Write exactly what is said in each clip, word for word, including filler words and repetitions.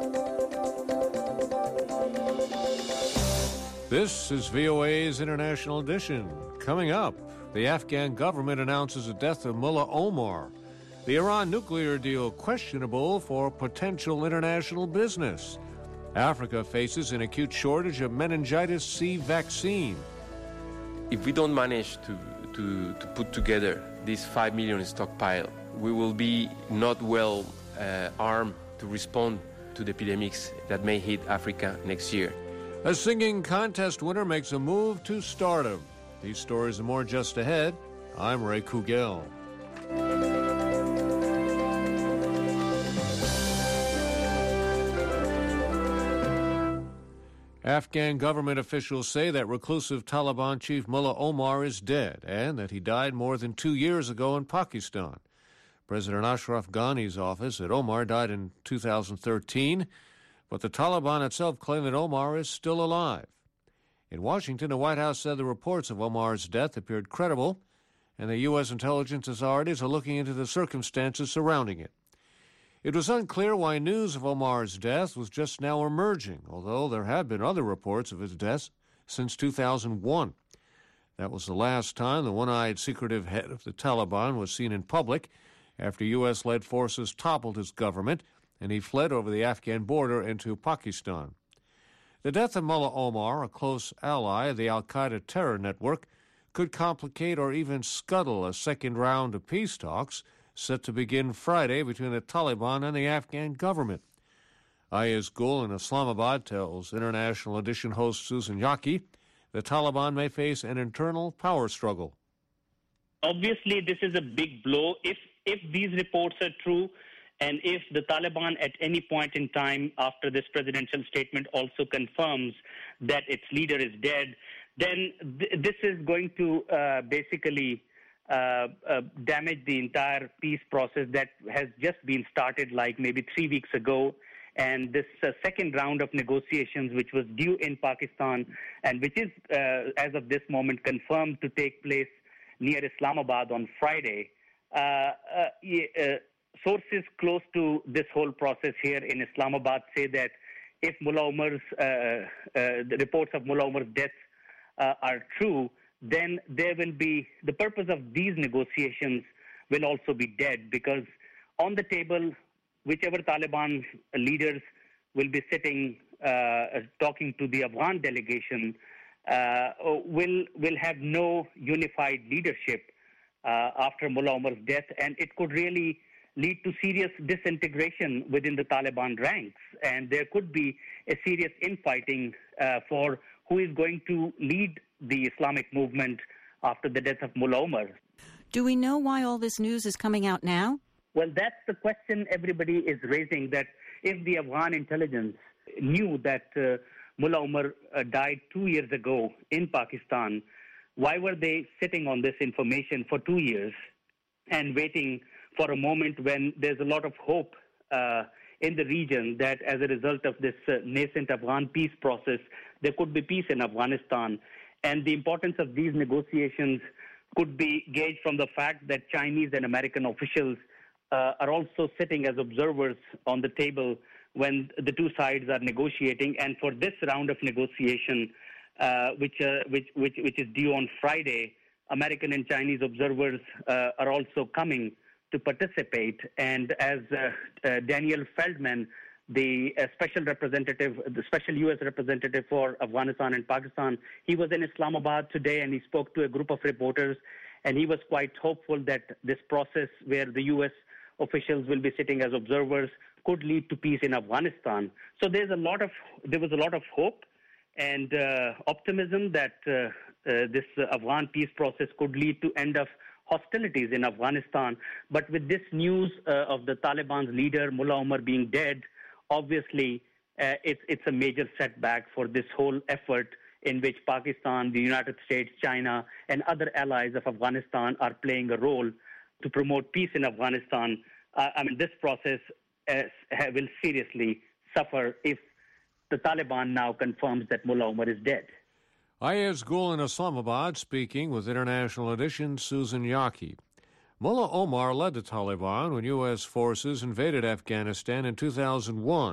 This is V O A's International Edition. Coming up, the Afghan government announces the death of Mullah Omar. The Iran nuclear deal questionable for potential international business. Africa faces an acute shortage of meningitis C vaccine. If we don't manage to, to, to put together this five million stockpile, we will be not well uh, armed to respond to the epidemics that may hit Africa next year. A singing contest winner makes a move to stardom. These stories and more just ahead. I'm Ray Kugel. Afghan government officials say that reclusive Taliban chief Mullah Omar is dead and that he died more than two years ago in Pakistan. President Ashraf Ghani's office said Omar died in two thousand thirteen, but the Taliban itself claimed that Omar is still alive. In Washington, the White House said the reports of Omar's death appeared credible, and the U S intelligence authorities are looking into the circumstances surrounding it. It was unclear why news of Omar's death was just now emerging, although there have been other reports of his death since two thousand one. That was the last time the one-eyed, secretive head of the Taliban was seen in public after U S-led forces toppled his government and he fled over the Afghan border into Pakistan. The death of Mullah Omar, a close ally of the al-Qaeda terror network, could complicate or even scuttle a second round of peace talks set to begin Friday between the Taliban and the Afghan government. Ayaz Gul in Islamabad tells International Edition host Susan Yaki the Taliban may face an internal power struggle. Obviously, this is a big blow. If if these reports are true, and if the Taliban at any point in time after this presidential statement also confirms that its leader is dead, then th- this is going to uh, basically uh, uh, damage the entire peace process that has just been started like maybe three weeks ago. And this uh, second round of negotiations, which was due in Pakistan and which is, uh, as of this moment, confirmed to take place near Islamabad on Friday, uh, uh, uh, sources close to this whole process here in Islamabad say that if Mullah Omar's, uh, uh, the reports of Mullah Omar's death uh, are true, then there will be, the purpose of these negotiations will also be dead, because on the table, whichever Taliban leaders will be sitting uh, talking to the Afghan delegation uh, will will have no unified leadership uh, after Mullah Omar's death, and it could really lead to serious disintegration within the Taliban ranks, and there could be a serious infighting uh, for who is going to lead the Islamic movement after the death of Mullah Omar. Do we know why all this news is coming out now? Well, that's the question everybody is raising, that if the Afghan intelligence knew that uh, Mullah Omar uh, died two years ago in Pakistan, why were they sitting on this information for two years and waiting for a moment when there's a lot of hope uh, in the region that as a result of this uh, nascent Afghan peace process, there could be peace in Afghanistan? And the importance of these negotiations could be gauged from the fact that Chinese and American officials Uh, are also sitting as observers on the table when the two sides are negotiating. And for this round of negotiation, uh, which, uh, which which which is due on Friday, American and Chinese observers uh, are also coming to participate. And as uh, uh, Daniel Feldman, the uh, special representative, the special U S representative for Afghanistan and Pakistan, he was in Islamabad today and he spoke to a group of reporters, and he was quite hopeful that this process where the U S officials will be sitting as observers could lead to peace in Afghanistan. So there's a lot of there was a lot of hope and uh, optimism that uh, uh, this uh, Afghan peace process could lead to end of hostilities in Afghanistan. But with this news uh, of the Taliban's leader Mullah Omar being dead, obviously uh, it's it's a major setback for this whole effort in which Pakistan, the United States, China, and other allies of Afghanistan are playing a role to promote peace in Afghanistan. Uh, I mean, this process uh, will seriously suffer if the Taliban now confirms that Mullah Omar is dead. Ayaz Gul in Islamabad speaking with International Edition Susan Yaki. Mullah Omar led the Taliban when U S forces invaded Afghanistan in two thousand one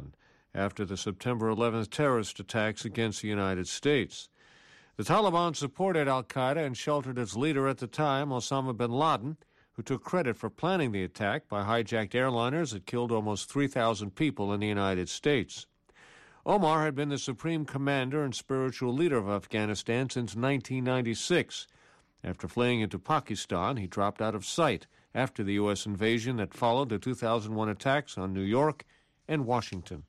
after the September eleventh terrorist attacks against the United States. The Taliban supported al-Qaeda and sheltered its leader at the time, Osama bin Laden, who took credit for planning the attack by hijacked airliners that killed almost three thousand people in the United States. Omar had been the supreme commander and spiritual leader of Afghanistan since nineteen ninety-six. After fleeing into Pakistan, he dropped out of sight after the U S invasion that followed the two thousand one attacks on New York and Washington.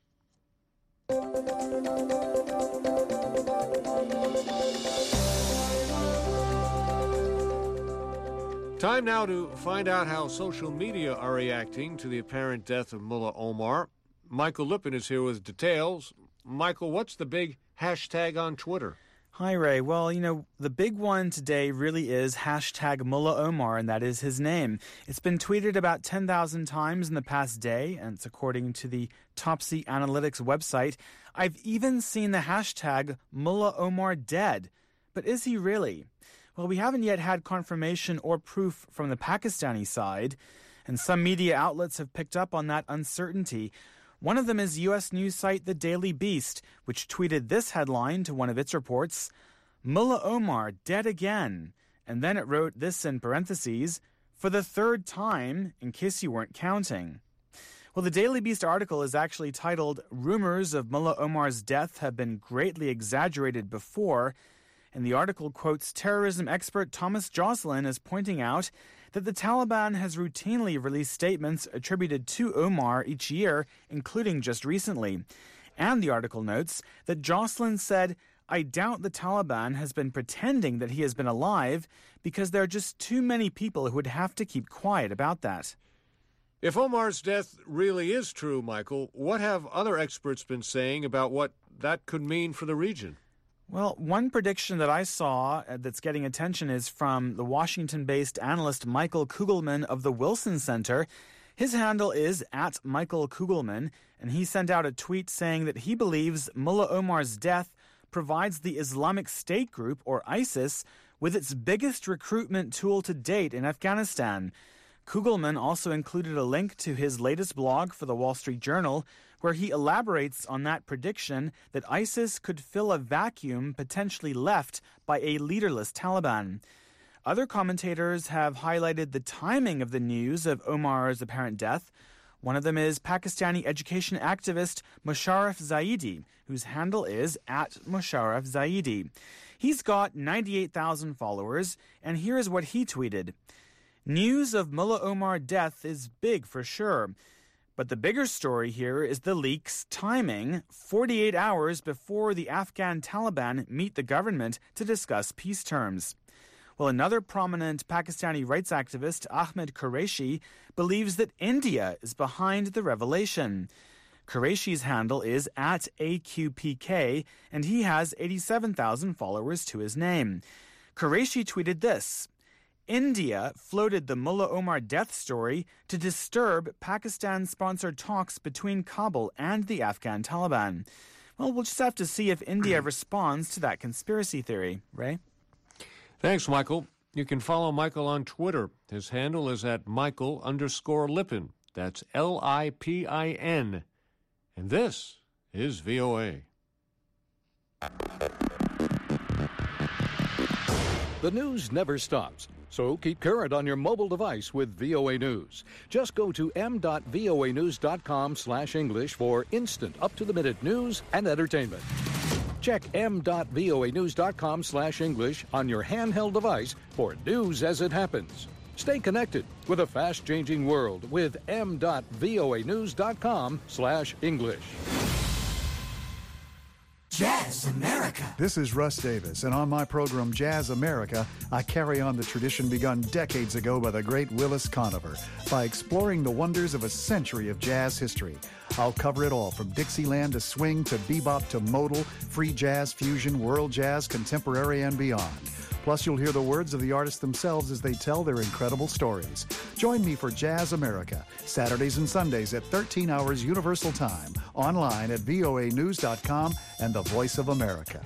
Time now to find out how social media are reacting to the apparent death of Mullah Omar. Michael Lippin is here with details. Michael, what's the big hashtag on Twitter? Hi, Ray. Well, you know, the big one today really is hashtag Mullah Omar, and that is his name. It's been tweeted about ten thousand times in the past day, and it's according to the Topsy Analytics website. I've even seen the hashtag Mullah Omar dead. But is he really? Well, we haven't yet had confirmation or proof from the Pakistani side, and some media outlets have picked up on that uncertainty. One of them is U S news site The Daily Beast, which tweeted this headline to one of its reports, Mullah Omar dead again. And then it wrote this in parentheses, for the third time, in case you weren't counting. Well, the Daily Beast article is actually titled, Rumors of Mullah Omar's death have been greatly exaggerated before, and the article quotes terrorism expert Thomas Joslin as pointing out that the Taliban has routinely released statements attributed to Omar each year, including just recently. And the article notes that Joslin said, I doubt the Taliban has been pretending that he has been alive because there are just too many people who would have to keep quiet about that. If Omar's death really is true, Michael, what have other experts been saying about what that could mean for the region? Well, one prediction that I saw that's getting attention is from the Washington-based analyst Michael Kugelman of the Wilson Center. His handle is at Michael Kugelman, and he sent out a tweet saying that he believes Mullah Omar's death provides the Islamic State group, or ISIS, with its biggest recruitment tool to date in Afghanistan. Kugelman also included a link to his latest blog for the Wall Street Journal, where he elaborates on that prediction that ISIS could fill a vacuum potentially left by a leaderless Taliban. Other commentators have highlighted the timing of the news of Omar's apparent death. One of them is Pakistani education activist Musharraf Zaidi, whose handle is at Musharraf Zaidi. He's got ninety-eight thousand followers, and here is what he tweeted. News of Mullah Omar death is big for sure. But the bigger story here is the leak's timing, forty-eight hours before the Afghan Taliban meet the government to discuss peace terms. Well, another prominent Pakistani rights activist, Ahmed Qureshi, believes that India is behind the revelation. Qureshi's handle is at A Q P K, and he has eighty-seven thousand followers to his name. Qureshi tweeted this. India floated the Mullah Omar death story to disturb Pakistan-sponsored talks between Kabul and the Afghan Taliban. Well, we'll just have to see if India responds to that conspiracy theory. Ray? Thanks, Michael. You can follow Michael on Twitter. His handle is at Michael underscore Lippin. That's L I P I N. And this is V O A. The news never stops, so keep current on your mobile device with V O A News. Just go to m dot voa news dot com slash English for instant, up-to-the-minute news and entertainment. Check m dot voa news dot com slash English on your handheld device for news as it happens. Stay connected with a fast-changing world with m dot voa news dot com slash English. Jazz America. This is Russ Davis, and on my program Jazz America, I carry on the tradition begun decades ago by the great Willis Conover by exploring the wonders of a century of jazz history. I'll cover it all, from Dixieland to swing to bebop to modal, free jazz, fusion, world jazz, contemporary, and beyond. Plus, you'll hear the words of the artists themselves as they tell their incredible stories. Join me for Jazz America, Saturdays and Sundays at thirteen hours Universal Time, online at voa news dot com and the Voice of America.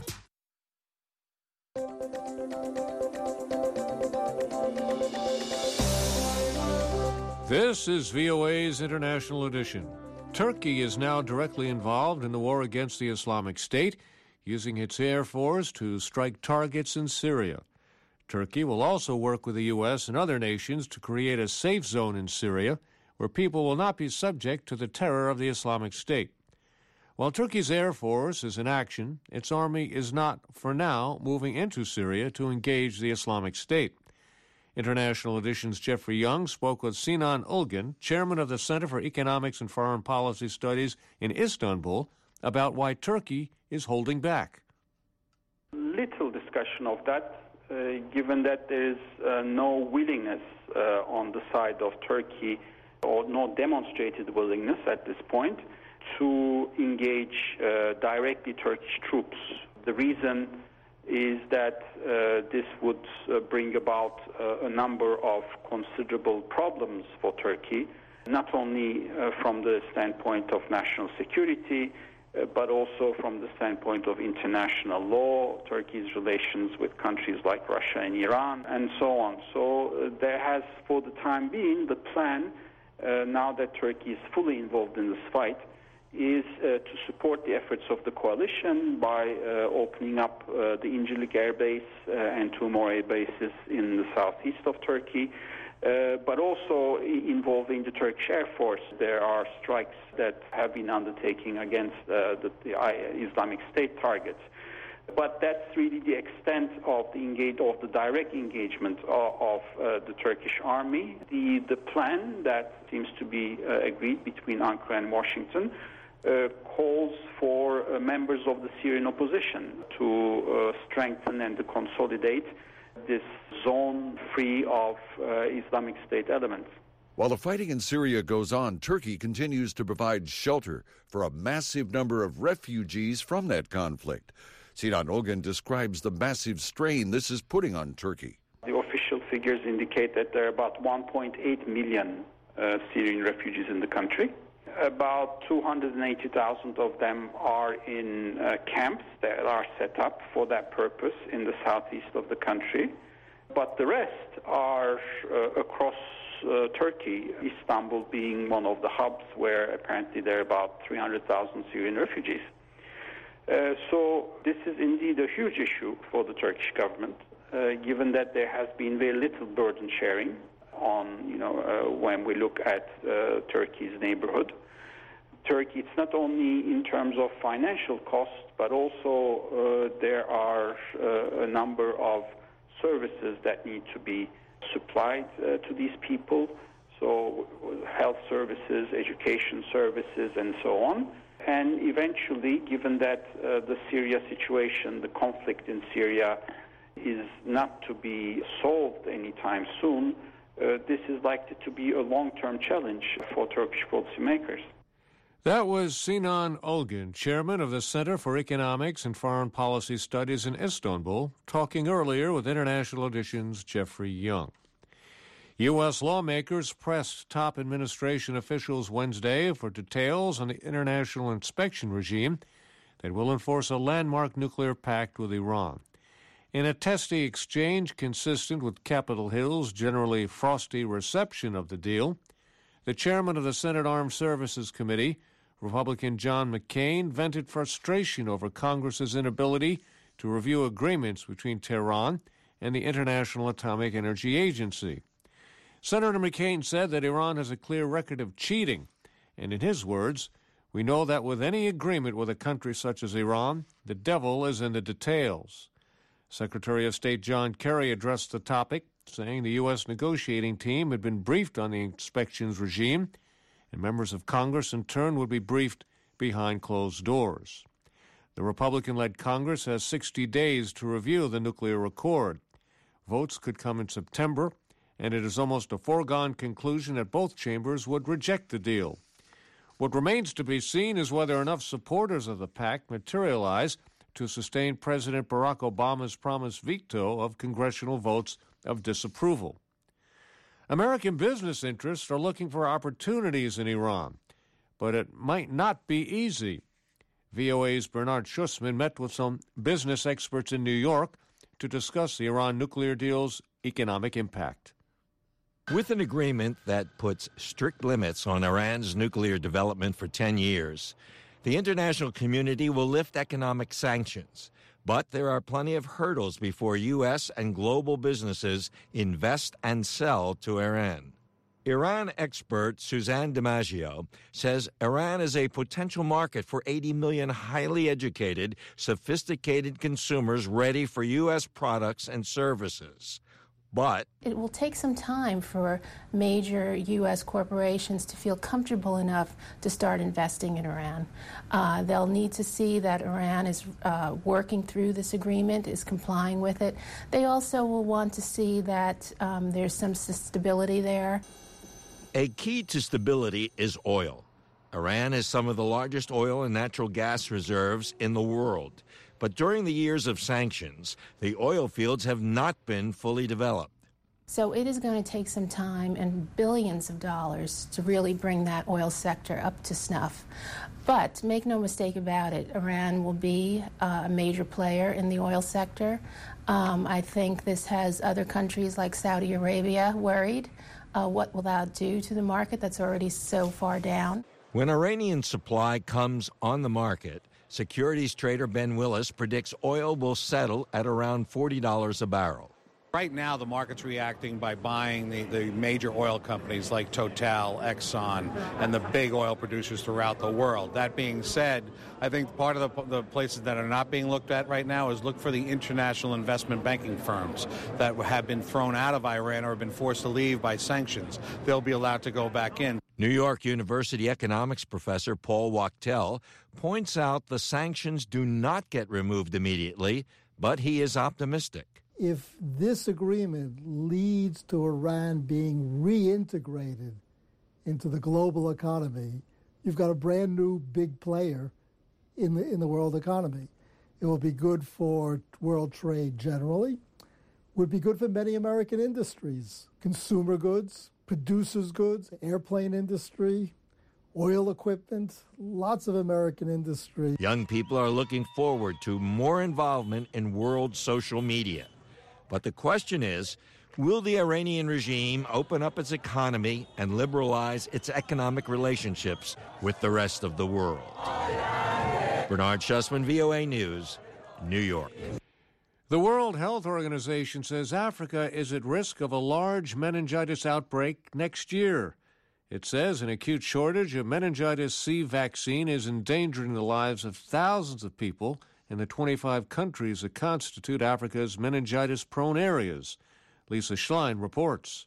This is V O A's International Edition. Turkey is now directly involved in the war against the Islamic State, using its air force to strike targets in Syria. Turkey will also work with the U S and other nations to create a safe zone in Syria where people will not be subject to the terror of the Islamic State. While Turkey's air force is in action, its army is not, for now, moving into Syria to engage the Islamic State. International Edition's Jeffrey Young spoke with Sinan Ulgen, chairman of the Center for Economics and Foreign Policy Studies in Istanbul, about why Turkey is holding back. Little discussion of that, uh, given that there is uh, no willingness uh, on the side of Turkey, or no demonstrated willingness at this point, to engage uh, directly Turkish troops. The reason is that uh, this would uh, bring about uh, a number of considerable problems for Turkey, not only uh, from the standpoint of national security, uh, but also from the standpoint of international law, Turkey's relations with countries like Russia and Iran, and so on. So uh, there has, for the time being, the plan, uh, now that Turkey is fully involved in this fight, is uh, to support the efforts of the coalition by uh, opening up uh, the Incirlik Air Base uh, and two more air bases in the southeast of Turkey, uh, but also involving the Turkish Air Force. There are strikes that have been undertaken against uh, the, the Islamic State targets. But that's really the extent of the engage, of the direct engagement of, of uh, the Turkish army. The, the plan that seems to be uh, agreed between Ankara and Washington Uh, calls for uh, members of the Syrian opposition to uh, strengthen and to consolidate this zone free of uh, Islamic State elements. While the fighting in Syria goes on, Turkey continues to provide shelter for a massive number of refugees from that conflict. Sinan Ulgen describes the massive strain this is putting on Turkey. The official figures indicate that there are about one point eight million uh, Syrian refugees in the country. About two hundred eighty thousand of them are in uh, camps that are set up for that purpose in the southeast of the country. But the rest are uh, across uh, Turkey, Istanbul being one of the hubs where apparently there are about three hundred thousand Syrian refugees. Uh, so this is indeed a huge issue for the Turkish government, uh, given that there has been very little burden sharing on, you know, uh, when we look at uh, Turkey's neighborhood. Turkey, it's not only in terms of financial costs, but also uh, there are uh, a number of services that need to be supplied uh, to these people, so health services, education services, and so on. And eventually, given that uh, the Syria situation, the conflict in Syria, is not to be solved anytime soon, uh, this is likely to be a long-term challenge for Turkish policymakers. That was Sinan Ulgen, chairman of the Center for Economics and Foreign Policy Studies in Istanbul, talking earlier with International Edition's Jeffrey Young. U S lawmakers pressed top administration officials Wednesday for details on the international inspection regime that will enforce a landmark nuclear pact with Iran. In a testy exchange consistent with Capitol Hill's generally frosty reception of the deal, the chairman of the Senate Armed Services Committee, Republican John McCain, vented frustration over Congress's inability to review agreements between Tehran and the International Atomic Energy Agency. Senator McCain said that Iran has a clear record of cheating, and in his words, "We know that with any agreement with a country such as Iran, the devil is in the details." Secretary of State John Kerry addressed the topic, saying the U S negotiating team had been briefed on the inspections regime, and members of Congress in turn would be briefed behind closed doors. The Republican-led Congress has sixty days to review the nuclear accord. Votes could come in September, and it is almost a foregone conclusion that both chambers would reject the deal. What remains to be seen is whether enough supporters of the pact materialize to sustain President Barack Obama's promised veto of congressional votes of disapproval. American business interests are looking for opportunities in Iran, but it might not be easy. V O A's Bernard Schussman met with some business experts in New York to discuss the Iran nuclear deal's economic impact. With an agreement that puts strict limits on Iran's nuclear development for ten years, the international community will lift economic sanctions. But there are plenty of hurdles before U S and global businesses invest and sell to Iran. Iran expert Suzanne DiMaggio says Iran is a potential market for eighty million highly educated, sophisticated consumers ready for U S products and services. But it will take some time for major U S corporations to feel comfortable enough to start investing in Iran. Uh, they'll need to see that Iran is uh, working through this agreement, is complying with it. They also will want to see that um, there's some stability there. A key to stability is oil. Iran has some of the largest oil and natural gas reserves in the world. But during the years of sanctions, the oil fields have not been fully developed. So it is going to take some time and billions of dollars to really bring that oil sector up to snuff. But make no mistake about it, Iran will be uh, a major player in the oil sector. Um, I think this has other countries like Saudi Arabia worried. Uh, what will that do to the market that's already so far down? When Iranian supply comes on the market, securities trader Ben Willis predicts oil will settle at around forty dollars a barrel. Right now, the market's reacting by buying the, the major oil companies like Total, Exxon, and the big oil producers throughout the world. That being said, I think part of the, the places that are not being looked at right now is look for the international investment banking firms that have been thrown out of Iran or have been forced to leave by sanctions. They'll be allowed to go back in. New York University economics professor Paul Wachtel points out the sanctions do not get removed immediately, but he is optimistic. If this agreement leads to Iran being reintegrated into the global economy, you've got a brand new big player in the in the world economy. It will be good for world trade generally, would be good for many American industries, consumer goods, producers goods, airplane industry, oil equipment, lots of American industry. Young people are looking forward to more involvement in world social media. But the question is, will the Iranian regime open up its economy and liberalize its economic relationships with the rest of the world? Bernard Schussman, V O A News, New York. The World Health Organization says Africa is at risk of a large meningitis outbreak next year. It says an acute shortage of meningitis C vaccine is endangering the lives of thousands of people in the twenty-five countries that constitute Africa's meningitis-prone areas. Lisa Schlein reports.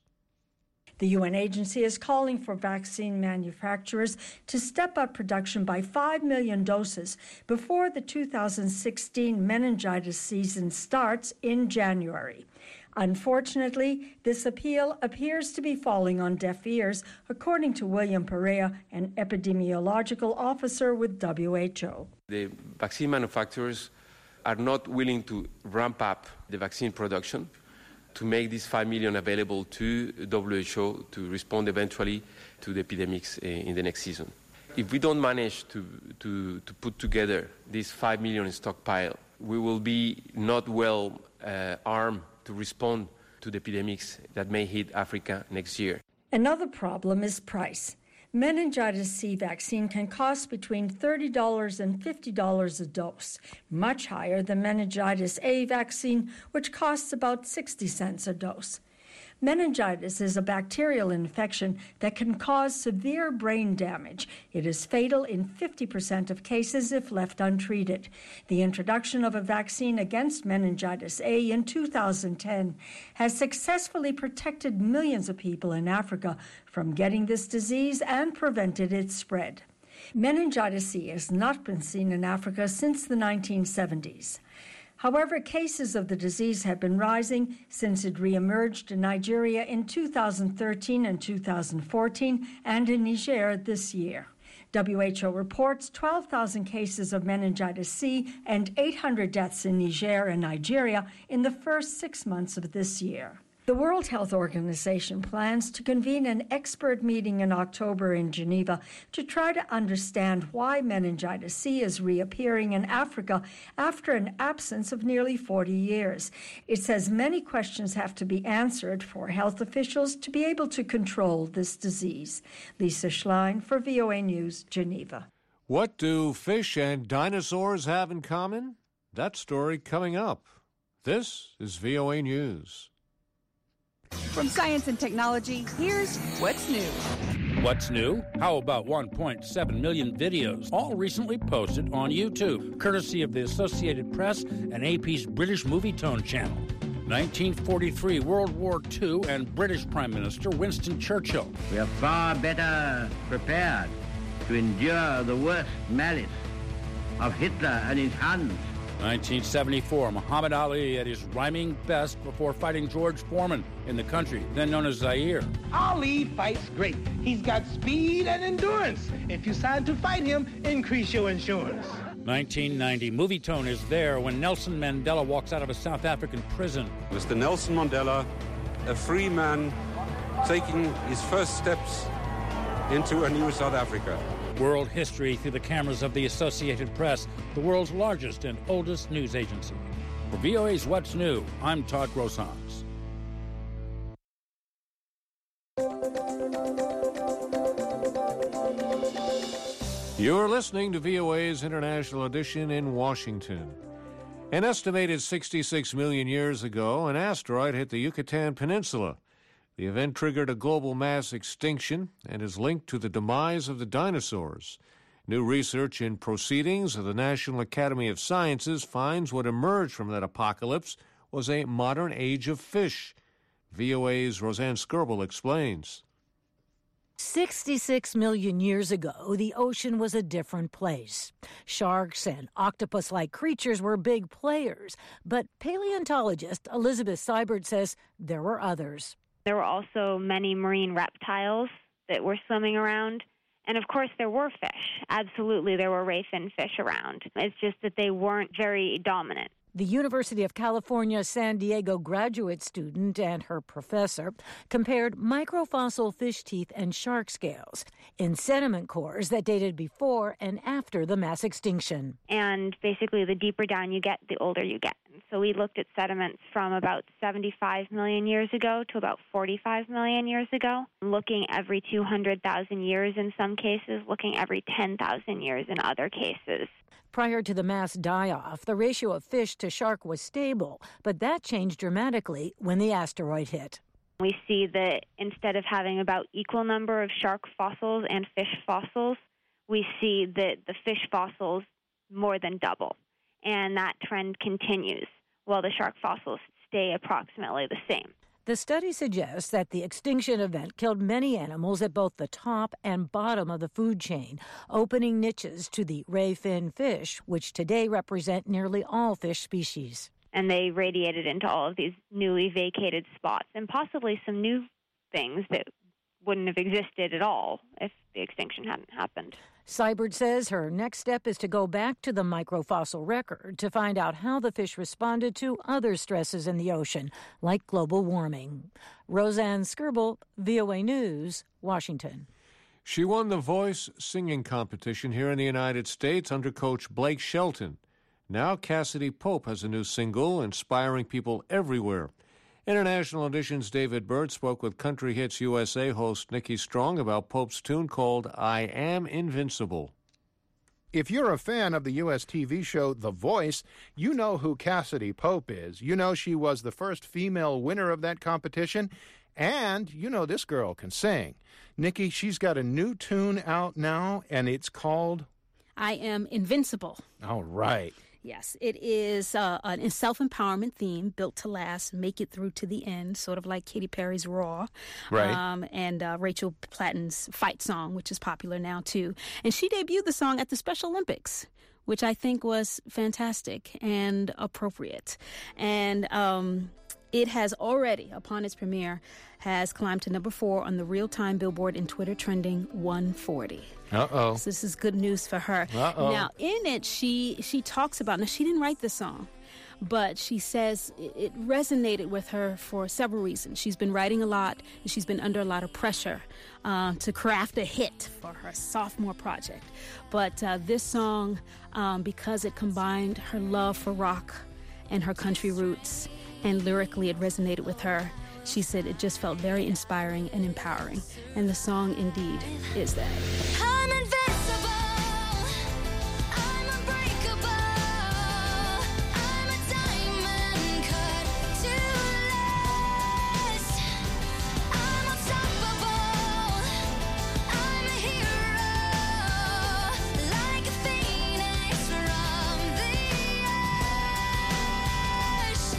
The U N agency is calling for vaccine manufacturers to step up production by five million doses before the two thousand sixteen meningitis season starts in January. Unfortunately, this appeal appears to be falling on deaf ears, according to William Perea, an epidemiological officer with W H O. The vaccine manufacturers are not willing to ramp up the vaccine production to make these five million available to W H O to respond eventually to the epidemics in the next season. If we don't manage to, to, to put together this five million stockpile, we will be not well uh, armed to respond to the epidemics that may hit Africa next year. Another problem is price. Meningitis C vaccine can cost between thirty dollars and fifty dollars a dose, much higher than meningitis A vaccine, which costs about sixty cents a dose. Meningitis is a bacterial infection that can cause severe brain damage. It is fatal in fifty percent of cases if left untreated. The introduction of a vaccine against meningitis A in two thousand ten has successfully protected millions of people in Africa from getting this disease and prevented its spread. Meningitis C has not been seen in Africa since the nineteen seventies. However, cases of the disease have been rising since it reemerged in Nigeria in two thousand thirteen and two thousand fourteen and in Niger this year. W H O reports twelve thousand cases of meningitis C and eight hundred deaths in Niger and Nigeria in the first six months of this year. The World Health Organization plans to convene an expert meeting in October in Geneva to try to understand why meningitis C is reappearing in Africa after an absence of nearly forty years. It says many questions have to be answered for health officials to be able to control this disease. Lisa Schlein for V O A News, Geneva. What do fish and dinosaurs have in common? That story coming up. This is V O A News. From Science and Technology, here's What's New. What's new? How about one point seven million videos, all recently posted on YouTube, courtesy of the Associated Press and A P's British Movietone channel. nineteen forty-three, World War Two, and British Prime Minister Winston Churchill. We are far better prepared to endure the worst malice of Hitler and his Huns. nineteen seventy-four, Muhammad Ali at his rhyming best before fighting George Foreman in the country then known as Zaire. Ali fights great. He's got speed and endurance. If you decide to fight him, increase your insurance. nineteen ninety, Movietone is there when Nelson Mandela walks out of a South African prison. Mister Nelson Mandela, a free man taking his first steps into a new South Africa. World history through the cameras of the Associated Press, the world's largest and oldest news agency. For V O A's What's New, I'm Todd Grosshans. You're listening to V O A's International Edition in Washington. An estimated sixty-six million years ago, an asteroid hit the Yucatan Peninsula. The event triggered a global mass extinction and is linked to the demise of the dinosaurs. New research in Proceedings of the National Academy of Sciences finds what emerged from that apocalypse was a modern age of fish. V O A's Roseanne Skirble explains. sixty-six million years ago, the ocean was a different place. Sharks and octopus-like creatures were big players, but paleontologist Elizabeth Seibert says there were others. There were also many marine reptiles that were swimming around. And of course, there were fish. Absolutely, there were rayfin fish around. It's just that they weren't very dominant. The University of California San Diego graduate student and her professor compared microfossil fish teeth and shark scales in sediment cores that dated before and after the mass extinction. And basically, the deeper down you get, the older you get. So we looked at sediments from about seventy-five million years ago to about forty-five million years ago, looking every two hundred thousand years in some cases, looking every ten thousand years in other cases. Prior to the mass die-off, the ratio of fish to shark was stable, but that changed dramatically when the asteroid hit. We see that instead of having about equal number of shark fossils and fish fossils, we see that the fish fossils more than double. And that trend continues, while the shark fossils stay approximately the same. The study suggests that the extinction event killed many animals at both the top and bottom of the food chain, opening niches to the rayfin fish, which today represent nearly all fish species. And they radiated into all of these newly vacated spots and possibly some new things that wouldn't have existed at all if the extinction hadn't happened. Seibert says her next step is to go back to the microfossil record to find out how the fish responded to other stresses in the ocean, like global warming. Roseanne Skirble, V O A News, Washington. She won the Voice singing competition here in the United States under coach Blake Shelton. Now Cassidy Pope has a new single, inspiring people everywhere. International Edition's David Byrd spoke with Country Hits U S A host Nikki Strong about Pope's tune called I Am Invincible. If you're a fan of the U S T V show The Voice, you know who Cassidy Pope is. You know she was the first female winner of that competition, and you know this girl can sing. Nikki, she's got a new tune out now, and it's called I Am Invincible. All right. Yes, it is uh, a self-empowerment theme, built to last, make it through to the end, sort of like Katy Perry's Raw. Right. Um, and uh, Rachel Platten's Fight Song, which is popular now, too. And she debuted the song at the Special Olympics, which I think was fantastic and appropriate. And um, it has already, upon its premiere, has climbed to number four on the real-time Billboard and Twitter trending one forty. Uh-oh. So this is good news for her. Uh-oh. Now, in it, she she talks about, now she didn't write the song, but she says it resonated with her for several reasons. She's been writing a lot, and she's been under a lot of pressure uh, to craft a hit for her sophomore project. But uh, this song, um, because it combined her love for rock and her country roots, and lyrically it resonated with her, she said it just felt very inspiring and empowering. And the song indeed is that. I'm invincible. I'm unbreakable. I'm a diamond cut to last. I'm unstoppable. I'm a hero. Like a phoenix from the ash.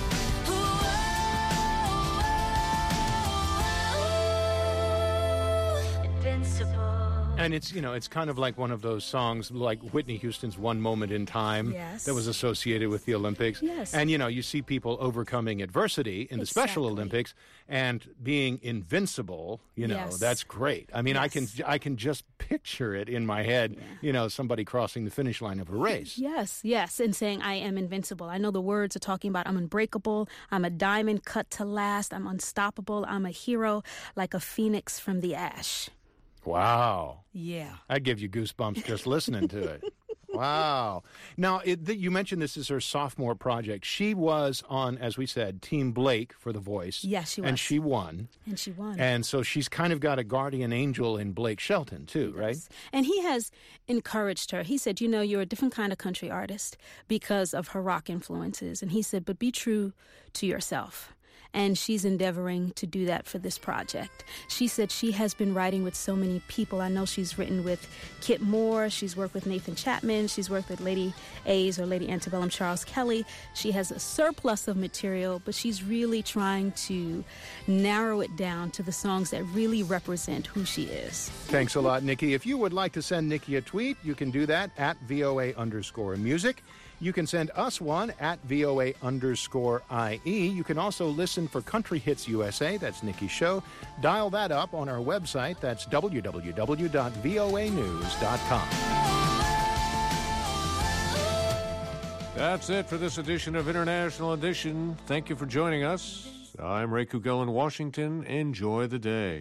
And it's, you know, it's kind of like one of those songs like Whitney Houston's One Moment in Time Yes. that was associated with the Olympics. Yes. And, you know, you see people overcoming adversity in the Special Exactly. Olympics and being invincible, you know, Yes. that's great. I mean, I can Yes. I can just picture it in my head, you know, somebody crossing the finish line of a race. Yes, yes, and saying I am invincible. I know the words are talking about I'm unbreakable, I'm a diamond cut to last, I'm unstoppable, I'm a hero, like a phoenix from the ash. Wow. Yeah. I give you goosebumps just listening to it. Wow. Now, it, the, you mentioned this is her sophomore project. She was on, as we said, Team Blake for The Voice. Yes, she was. And she won. And she won. And so she's kind of got a guardian angel in Blake Shelton, too, right? And he has encouraged her. He said, you know, you're a different kind of country artist because of her rock influences. And he said, but be true to yourself. And she's endeavoring to do that for this project. She said she has been writing with so many people. I know she's written with Kit Moore. She's worked with Nathan Chapman. She's worked with Lady A's or Lady Antebellum Charles Kelly. She has a surplus of material, but she's really trying to narrow it down to the songs that really represent who she is. Thanks a lot, Nikki. If you would like to send Nikki a tweet, you can do that at VOA underscore music. You can send us one at VOA underscore IE. You can also listen for Country Hits U S A. That's Nikki's show. Dial that up on our website. That's w w w dot v o a news dot com. That's it for this edition of International Edition. Thank you for joining us. I'm Ray Kugel in Washington. Enjoy the day.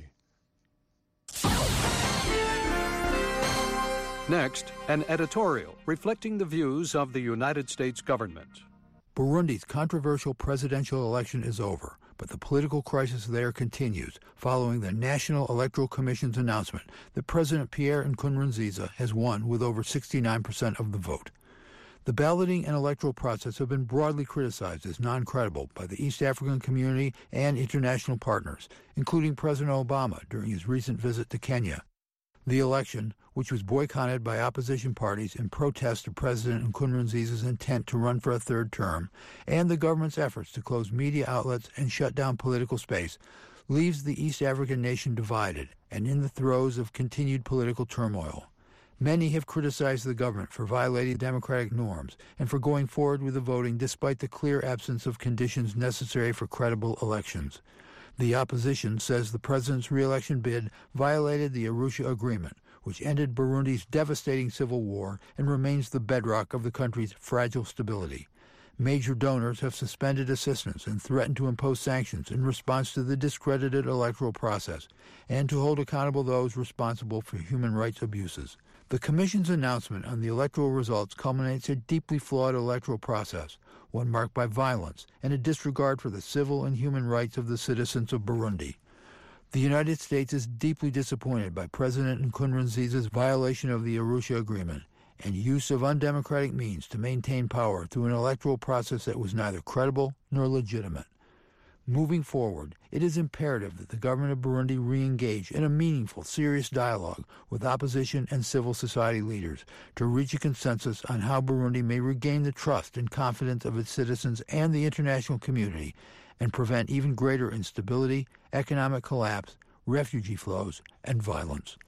Next, an editorial reflecting the views of the United States government. Burundi's controversial presidential election is over, but the political crisis there continues following the National Electoral Commission's announcement that President Pierre Nkurunziza has won with over sixty-nine percent of the vote. The balloting and electoral process have been broadly criticized as non-credible by the East African community and international partners, including President Obama during his recent visit to Kenya. The election, which was boycotted by opposition parties in protest of President Nkurunziza's intent to run for a third term, and the government's efforts to close media outlets and shut down political space, leaves the East African nation divided and in the throes of continued political turmoil. Many have criticized the government for violating democratic norms and for going forward with the voting despite the clear absence of conditions necessary for credible elections. The opposition says the president's re-election bid violated the Arusha Agreement, which ended Burundi's devastating civil war and remains the bedrock of the country's fragile stability. Major donors have suspended assistance and threatened to impose sanctions in response to the discredited electoral process and to hold accountable those responsible for human rights abuses. The Commission's announcement on the electoral results culminates a deeply flawed electoral process, one marked by violence and a disregard for the civil and human rights of the citizens of Burundi. The United States is deeply disappointed by President Nkurunziza's violation of the Arusha Agreement and use of undemocratic means to maintain power through an electoral process that was neither credible nor legitimate. Moving forward, it is imperative that the government of Burundi re-engage in a meaningful, serious dialogue with opposition and civil society leaders to reach a consensus on how Burundi may regain the trust and confidence of its citizens and the international community and prevent even greater instability, economic collapse, refugee flows, and violence.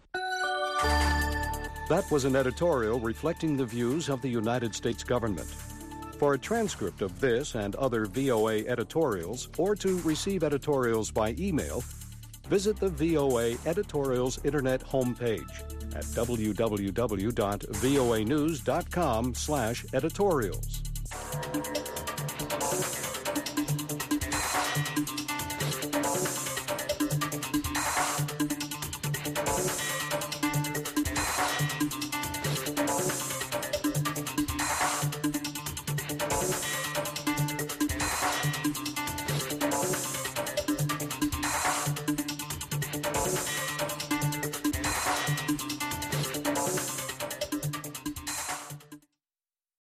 That was an editorial reflecting the views of the United States government. For a transcript of this and other V O A editorials, or to receive editorials by email, visit the V O A Editorials Internet homepage at w w w dot v o a news dot com slash editorials.